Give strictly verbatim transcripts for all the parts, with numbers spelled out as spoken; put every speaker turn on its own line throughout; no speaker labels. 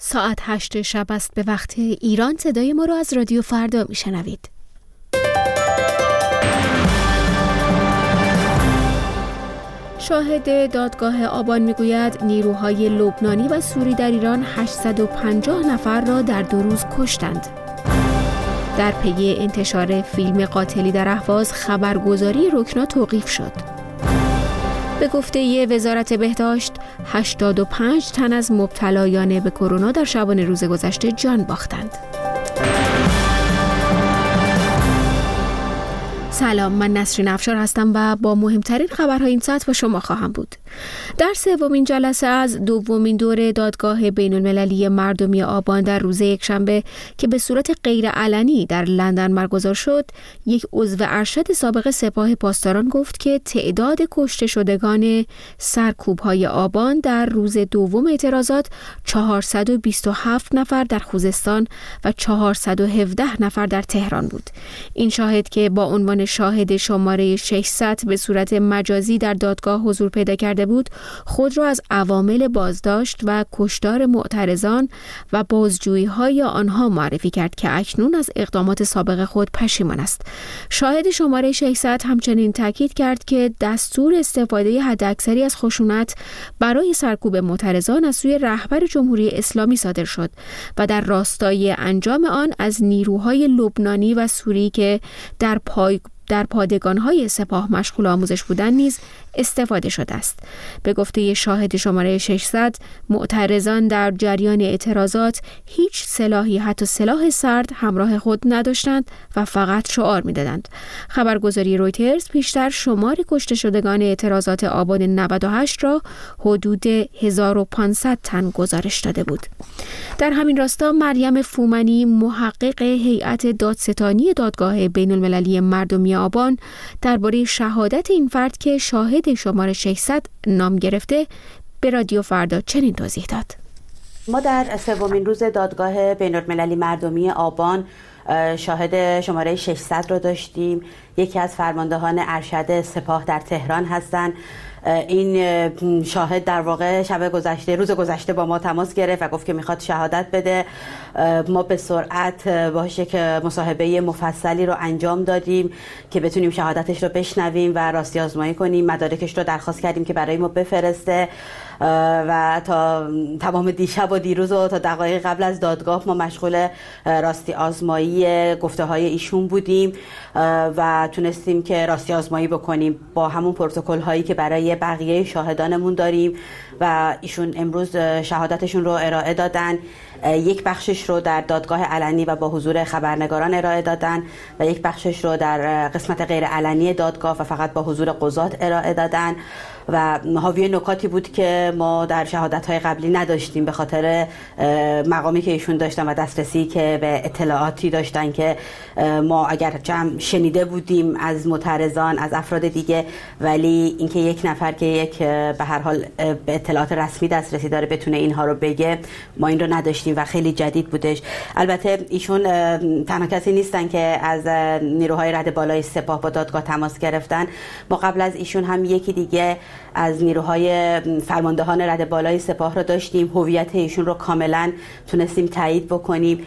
ساعت هشت شب است به وقت ایران. صدای ما را از رادیو فردا میشنوید. شاهد دادگاه آبان میگوید نیروهای لبنانی و سوری در ایران هشتصد و پنجاه نفر را در دو روز کشتند. در پی انتشار فیلم قاتلی در اهواز خبرگزاری رکنا توقیف شد. به گفته وزارت بهداشت هشتاد و پنج تن از مبتلایان به کرونا در شبانه روز گذشته جان باختند. سلام، من نسرین افشار هستم و با مهمترین خبرهای این ساعت با شما خواهم بود. در سومین جلسه از دومین دور دادگاه بین المللی مردمی آبان در روز یکشنبه که به صورت غیر علنی در لندن برگزار شد، یک عضو ارشد سابق سپاه پاسداران گفت که تعداد کشته شدگان سرکوب‌های آبان در روز دوم اعتراضات چهارصد و بیست و هفت نفر در خوزستان و چهارصد و هفده نفر در تهران بود. این شاهد که با عنوان شاهد شماره ششصد به صورت مجازی در دادگاه حضور پیدا کرده بود، خود را از عوامل بازداشت و کشتار معترضان و بازجویی‌های آنها معرفی کرد که اکنون از اقدامات سابق خود پشیمان است. شاهد شماره ششصد همچنین تاکید کرد که دستور استفاده حداکثری از خشونت برای سرکوب معترضان از سوی رهبر جمهوری اسلامی صادر شد و در راستای انجام آن از نیروهای لبنانی و سوری که در پای در پادگان‌های سپاه مشغول آموزش بودند نیز استفاده شده است. به گفته شاهد شماره ششصد، معترضان در جریان اعتراضات هیچ سلاحی، حتی سلاح سرد، همراه خود نداشتند و فقط شعار می‌دادند. خبرگزاری رویترز پیشتر شمار کشته شدگان اعتراضات آبان نود و هشت را حدود هزار و پانصد تن گزارش داده بود. در همین راستا مریم فومنی، محقق هیئت دادستانی دادگاه بین المللی مردمی آبان، درباره شهادت این فرد که شاهد شماره ششصد نام گرفته به رادیو فردا چنین توضیح داد.
ما در سومین روز دادگاه بین المللی مردمی آبان شاهد شماره ششصد رو داشتیم. یکی از فرماندهان ارشد سپاه در تهران هستند. این شاهد در واقع شب گذشته روز گذشته با ما تماس گرفت و گفت که میخواد شهادت بده. ما به سرعت باهاش یک مصاحبه مفصلی رو انجام دادیم که بتونیم شهادتش رو بشنویم و راستی آزمایی کنیم. مدارکش رو درخواست کردیم که برای ما بفرسته و تا تمام دیشب و دیروز و تا دقایق قبل از دادگاه ما مشغول راستی آزمایی گفته های ایشون بودیم و تونستیم که راستی آزمایی بکنیم با همون پروتکل هایی که برای بقیه شاهدانمون داریم و ایشون امروز شهادتشون رو ارائه دادن. یک بخشش رو در دادگاه علنی و با حضور خبرنگاران ارائه دادن و یک بخشش رو در قسمت غیر علنی دادگاه و فقط با حضور قضات ارائه دادن و حاوی نکاتی بود که ما در شهادت‌های قبلی نداشتیم به خاطر مقامی که ایشون داشتن و دسترسی که به اطلاعاتی داشتن که ما اگر جمع شنیده بودیم از معترضان، از افراد دیگه، ولی اینکه یک نفر که یک به هر حال به اطلاعات رسمی دسترسی داره بتونه اینها رو بگه، ما این رو نداشتیم و خیلی جدید بودش. البته ایشون تنها کسی نیستن که از نیروهای رد بالای سپاه با دادگاه تماس گرفتن. ما قبل از ایشون هم یکی دیگه از نیروهای فرماندهان رد بالای سپاه رو داشتیم. هویت ایشون رو کاملا تونستیم تایید بکنیم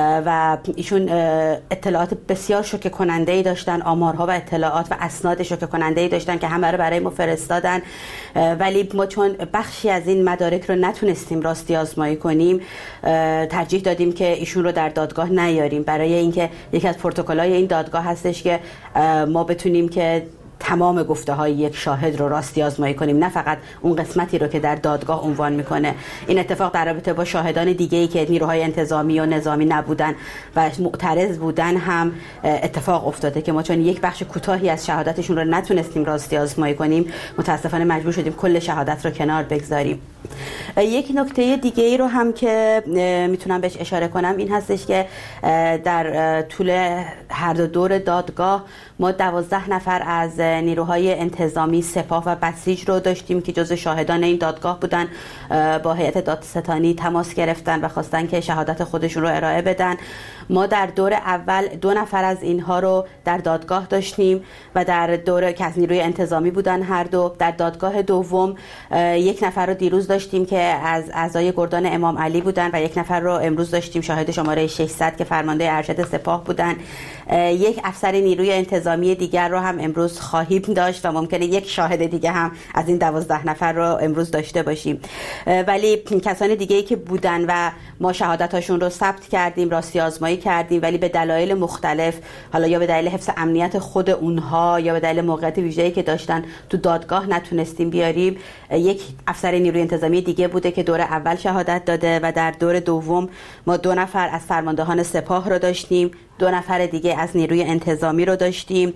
و ایشون اطلاعات بسیار شوکه کننده‌ای داشتن، آمارها و اطلاعات و اسناد شوکه کننده‌ای داشتن که همه رو برای ما فرستادن، ولی ما چون بخشی از این مدارک رو نتونستیم راستی آزمایی کنیم ترجیح دادیم که ایشون رو در دادگاه نیاریم، برای اینکه یکی از پروتکل‌های این دادگاه هستش که ما بتونیم که تمام گفته های یک شاهد رو راستی آزمایی کنیم، نه فقط اون قسمتی رو که در دادگاه عنوان میکنه. این اتفاق در رابطه با شاهدان دیگه‌ای که نیروهای انتظامی و نظامی نبودن و معترض بودن هم اتفاق افتاده که ما چون یک بخش کوتاهی از شهادتشون رو نتونستیم راستی آزمایی کنیم، متاسفانه مجبور شدیم کل شهادت رو کنار بگذاریم. یک نکته دیگه ای رو هم که میتونم بهش اشاره کنم این هستش که در طول هر دو دور دادگاه ما دوازده نفر از نیروهای انتظامی سپاه و بسیج رو داشتیم که جزو شاهدان این دادگاه بودن. با هیئت دادستانی تماس گرفتن و خواستن که شهادت خودشون رو ارائه بدن. ما در دور اول دو نفر از اینها رو در دادگاه داشتیم و در دور که از نیروی انتظامی بودن هر دو. در دادگاه دوم یک نفر رو دیروز داشتیم که از اعضای گردان امام علی بودن و یک نفر رو امروز داشتیم شاهد شماره ششصد که فرمانده ارشد سپاه بودن. یک افسر نیروی انتظامی دیگر رو هم امروز خواهیم داشت و ممکنه یک شاهد دیگه هم از این دوازده نفر رو امروز داشته باشیم. ولی کسان دیگه‌ای که بودن و ما شهادتاشون رو ثبت کردیم، راستی آزمایی کردیم، ولی به دلایل مختلف، حالا یا به دلیل حفظ امنیت خود اونها یا به دلیل موقعیت ویژه‌ای که داشتن تو دادگاه نتونستیم بیاریم. یک افسر نیروی انتظامی دیگه بوده که دور اول شهادت داده و در دور دوم ما دو نفر از فرماندهان سپاه رو داشتیم، دو نفر دیگه از نیروی انتظامی رو داشتیم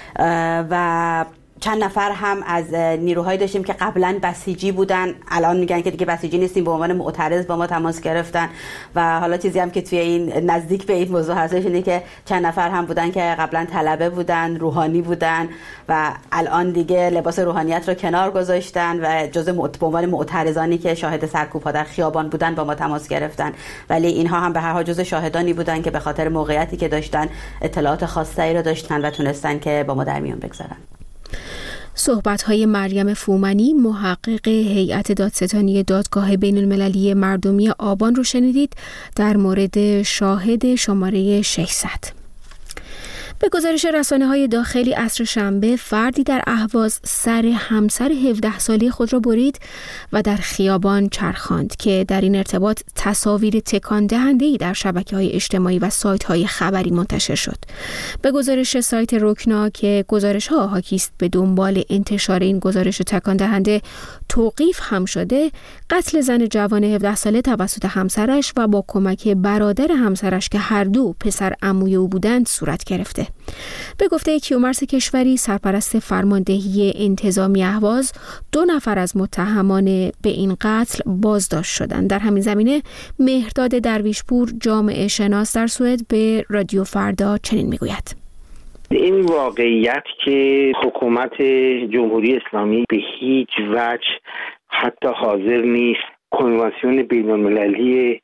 و چند نفر هم از نیروهایی داشتیم که قبلا بسیجی بودن، الان میگن که دیگه بسیجی نیستیم، به عنوان معترض با ما تماس گرفتن. و حالا چیزی هم که توی این نزدیک به این موضوع هستش اینه که چند نفر هم بودن که قبلا طلبه بودن، روحانی بودن و الان دیگه لباس روحانیت رو کنار گذاشتن و جزء به عنوان معترضانی که شاهد سرکوب‌ها در خیابان بودن با ما تماس گرفتن. ولی اینها هم به هر حال جزء شاهدانی بودن که به خاطر موقعیتی که داشتن اطلاعات خاصی رو داشتن و تونستن که با ما در میون بگذارن.
صحبت‌های مریم فومنی، محقق هیئت دادستانی دادگاه بین‌المللی مردمی آبان رو شنیدید در مورد شاهد شماره ششصد. به گزارش رسانه‌های داخلی عصر شنبه، فردی در اهواز سر همسر هفده ساله خود را برید و در خیابان چرخاند که در این ارتباط تصاویر تکان دهنده‌ای در شبکه‌های اجتماعی و سایت‌های خبری منتشر شد. به گزارش سایت رکنا که گزارش‌ها حاکی است به دنبال انتشار این گزارش تکان دهنده توقیف هم شده، قتل زن جوان هفده ساله توسط همسرش و با کمک برادر همسرش که هر دو پسر عموی او بودند صورت گرفته. به گفته کیومرث کشوری، سرپرست فرماندهی انتظامی اهواز، دو نفر از متهمان به این قتل بازداشت شدند. در همین زمینه مهرداد درویشپور، جامعه شناس در سوئد، به رادیو فردا چنین میگوید:
این واقعیت که حکومت جمهوری اسلامی به هیچ وجه حتی حاضر نیست کنوانسیون بین‌المللی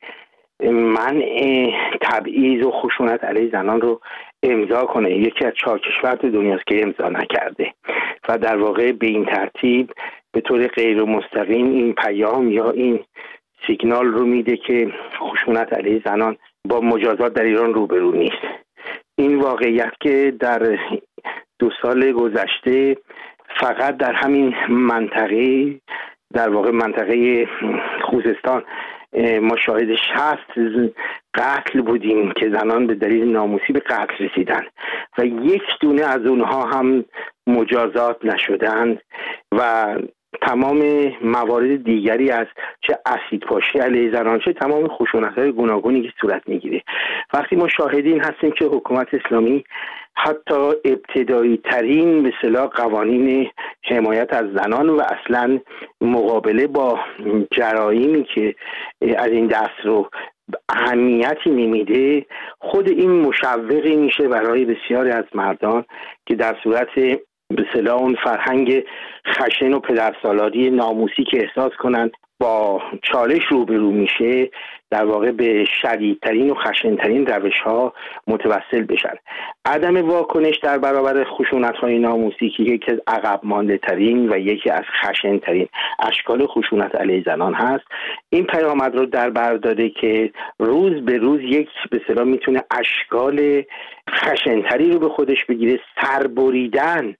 منع تبعیض و خشونت علیه زنان رو امضا کنه، یکی از چهار کشور دنیاست که امضا نکرده و در واقع به این ترتیب به طور غیر مستقیم این پیام یا این سیگنال رو میده که خشونت علیه زنان با مجازات در ایران روبرو نیست. این واقعیت که در دو سال گذشته فقط در همین منطقه، در واقع منطقه خوزستان، ما شاهد شصت قتل بودیم که زنان به دلیل ناموسی به قتل رسیدن و یک دونه از اونها هم مجازات نشدند و تمام موارد دیگری از چه اسیدپاشی علیه زنان چه تمام خشونت‌های گوناگونی که صورت میگیره. وقتی ما شاهدین هستیم که حکومت اسلامی حتی ابتدایی ترین به اصطلاح قوانین حمایت از زنان و اصلا مقابله با جرایمی که از این دست رو اهمیتی نمیده، خود این مشوقی میشه برای بسیاری از مردان که در صورت به اصطلاح اون فرهنگ خشن و پدرسالاری ناموسی که احساس کنند با چالش روبرو میشه، در واقع به شدیدترین و خشنترین روش‌ها متوسل بشن. عدم واکنش در برابر خشونت‌های ناموسی که یکی از عقب مانده ترین و یکی از خشنترین اشکال خشونت علیه زنان هست، این پیامد رو در بر داره که روز به روز یک به اصطلاح میتونه اشکال خشنتری رو به خودش بگیره. سربریدن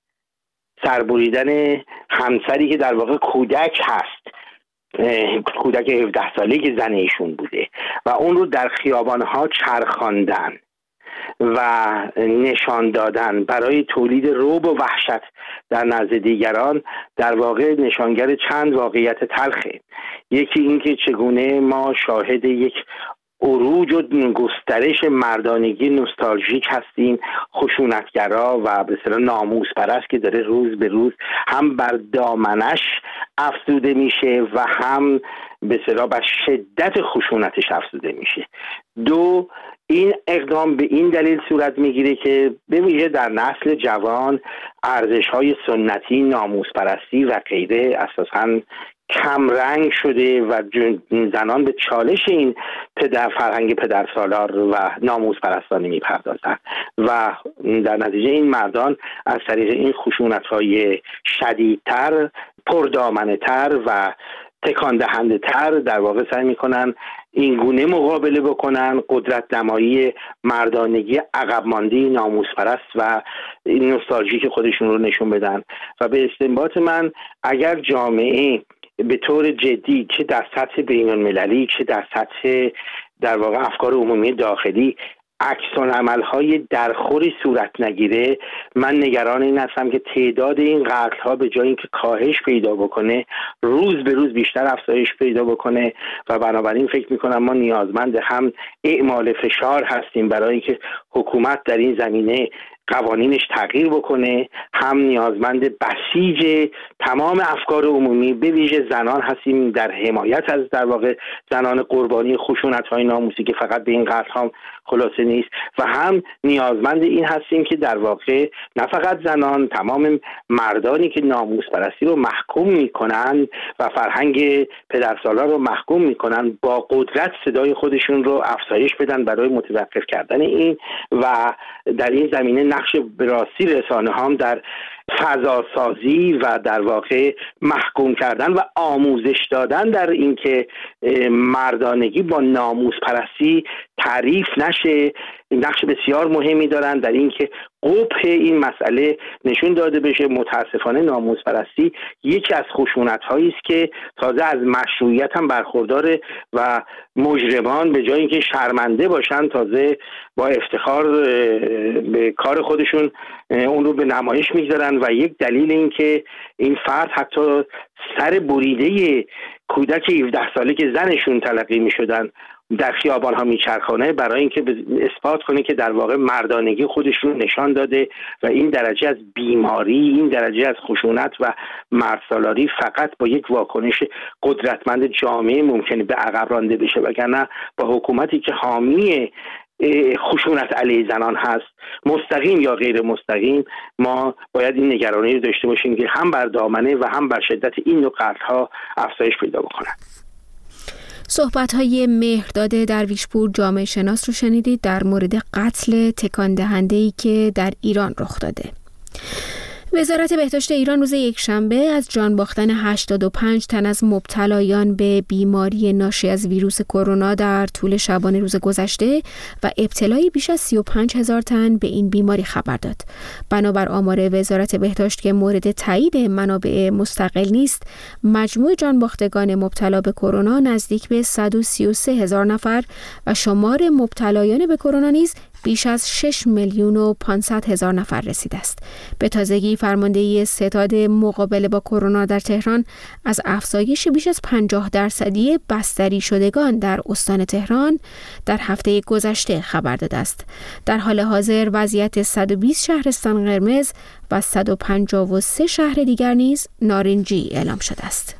سربریدن همسری که در واقع کودک هست، کودک هفده ساله که زن ایشون بوده و اون رو در خیابانها چرخاندن و نشان دادن برای تولید رعب و وحشت در نزد دیگران، در واقع نشانگر چند واقعیت تلخه. یکی این که چگونه ما شاهد یک عروج و گسترش مردانگی نوستالژیک هستیم، خشونتگرا و به اصطلاح ناموس پرست که داره روز به روز هم بر دامنش افزوده میشه و هم به اصطلاح بر شدت خشونتش افزوده میشه. دو، این اقدام به این دلیل صورت میگیره که به ویژه در نسل جوان ارزش‌های سنتی، ناموس پرستی و غیره اساساً کم رنگ شده و زنان به چالش این پدر فرهنگ پدرسالار و ناموس پرستانه میپردازن و در نتیجه این مردان از طریق این خشونت‌های شدیدتر، پردامنه‌تر و تکان دهنده تر در واقع سعی میکنن این گونه مقابله بکنن، قدرت نمایی، مردانگی عقب مانده، ناموس پرست و این نوستالژی که خودشون رو نشون بدن. و به استنباط من اگر جامعه به طور جدی که در سطح بین المللی که در سطح در واقع افکار عمومی داخلی عکس‌العمل‌های درخوری صورت نگیره، من نگران این هستم که تعداد این قتل‌ها به جای اینکه کاهش پیدا بکنه روز به روز بیشتر افزایش پیدا بکنه و بنابراین فکر می‌کنم ما نیازمند هم اعمال فشار هستیم برای اینکه حکومت در این زمینه قوانینش تغییر بکنه، هم نیازمند بسیج تمام افکار عمومی به ویژه زنان هستیم در حمایت از در واقع زنان قربانی خشونت‌های ناموسی که فقط به این قتل‌ها خلاصه نیست، و هم نیازمند این هستیم که در واقع نه فقط زنان، تمام مردانی که ناموس پرستی رو محکوم میکنن و فرهنگ پدرسالار رو محکوم میکنن با قدرت صدای خودشون رو افزایش بدن برای متوقف کردن این و در این زمینه نقش به راستی رسانه هم در فضا سازی و در واقع محکوم کردن و آموزش دادن در اینکه مردانگی با ناموس پرستی تعریف نشه نقش بسیار مهمی دارن در اینکه قبح این مسئله نشون داده بشه. متاسفانه ناموس پرستی یکی از خشونت هایی است که تازه از مشروعیت هم برخورداره و مجرمان به جای اینکه شرمنده باشن تازه با افتخار به کار خودشون اون رو به نمایش میگذارن و یک دلیل این که این فرد حتی سر بریده کودک هفده ساله که زنشون تلقی میشدن در خیابان ها میچرخانه برای اینکه اثبات کنه که در واقع مردانگی خودش رو نشان داده و این درجه از بیماری، این درجه از خشونت و مردسالاری فقط با یک واکنش قدرتمند جامعه ممکنه به عقب رانده بشه، وگرنه با حکومتی که حامی خشونت علیه زنان هست مستقیم یا غیر مستقیم ما باید این نگرانی رو داشته باشیم که هم بر دامنه و هم بر شدت این نوع قتل‌ها افزایش پیدا بکنن.
صحبت‌های مهرداد درویشپور جامعه شناس رو شنیدید در مورد قتل تکان دهنده‌ای که در ایران رخ داده. وزارت بهداشت ایران روز یکشنبه از جان باختن هشتاد و پنج تن از مبتلایان به بیماری ناشی از ویروس کرونا در طول شبانه روز گذشته و ابتلای بیش از سی و پنج هزار تن به این بیماری خبر داد. بنابر آمار وزارت بهداشت که مورد تایید منابع مستقل نیست، مجموع جان باختگان مبتلا به کرونا نزدیک به صد و سی و سه هزار نفر و شمار مبتلایان به کرونا نیز بیش از شش میلیون و پانصد هزار نفر رسیده است. به تازگی فرماندهی ستاد مقابله با کرونا در تهران از افزایش بیش از پنجاه درصدی بستری شدگان در استان تهران در هفته گذشته خبر داده است. در حال حاضر وضعیت صد و بیست شهرستان قرمز و صد و پنجاه و سه شهر دیگر نیز نارنجی اعلام شده است.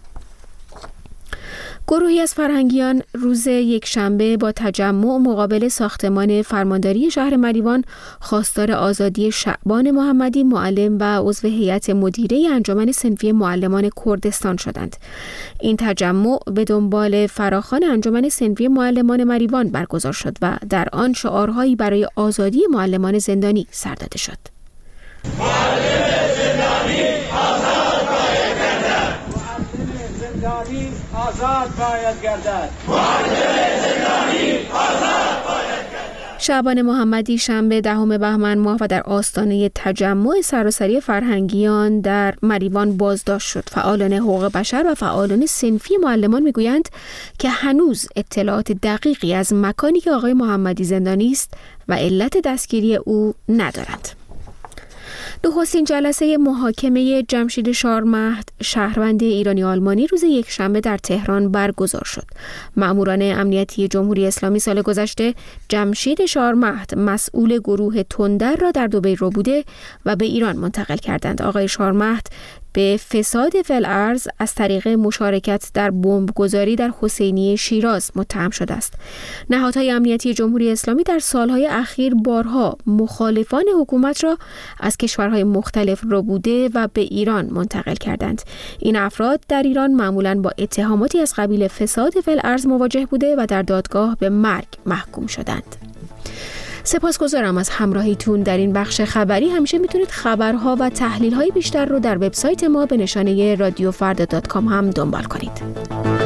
گروهی از فرهنگیان روز یکشنبه با تجمع مقابل ساختمان فرمانداری شهر مریوان خواستار آزادی شعبان محمدی معلم و عضو هیئت مدیره انجمن صنفی معلمان کردستان شدند. این تجمع به دنبال فراخوان انجمن صنفی معلمان مریوان برگزار شد و در آن شعارهایی برای آزادی معلمان زندانی سر داده شد.
معلم زندانی آزاد باید گردد. زندانی آزاد باید گردد. معلم زندانی آزاد باید گردد.
شعبان محمدی شنبه دهم بهمن ماه و در آستانه تجمع سراسری فرهنگیان در مریوان بازداشت شد. فعالان حقوق بشر و فعالان صنفی معلمان میگویند که هنوز اطلاعات دقیقی از مکانی که آقای محمدی زندانی است و علت دستگیری او ندارند. نخستین جلسه محاکمه جمشید شارمهد شهروند ایرانی آلمانی روز یکشنبه در تهران برگزار شد. مأموران امنیتی جمهوری اسلامی سال گذشته جمشید شارمهد مسئول گروه تندر را در دبی ربوده و به ایران منتقل کردند. آقای شارمهد به فساد فی‌الارض از طریق مشارکت در بمبگذاری در حسینیه شیراز متهم شده است. نهادهای امنیتی جمهوری اسلامی در سالهای اخیر بارها مخالفان حکومت را از کشورهای مختلف ربوده و به ایران منتقل کردند. این افراد در ایران معمولاً با اتهاماتی از قبیل فساد فی‌الارض مواجه بوده و در دادگاه به مرگ محکوم شدند. سپاسگزارم از همراهیتون در این بخش خبری. همیشه میتونید خبرها و تحلیل‌های بیشتر رو در وبسایت ما به نشانه رادیو فردا دات کام هم دنبال کنید.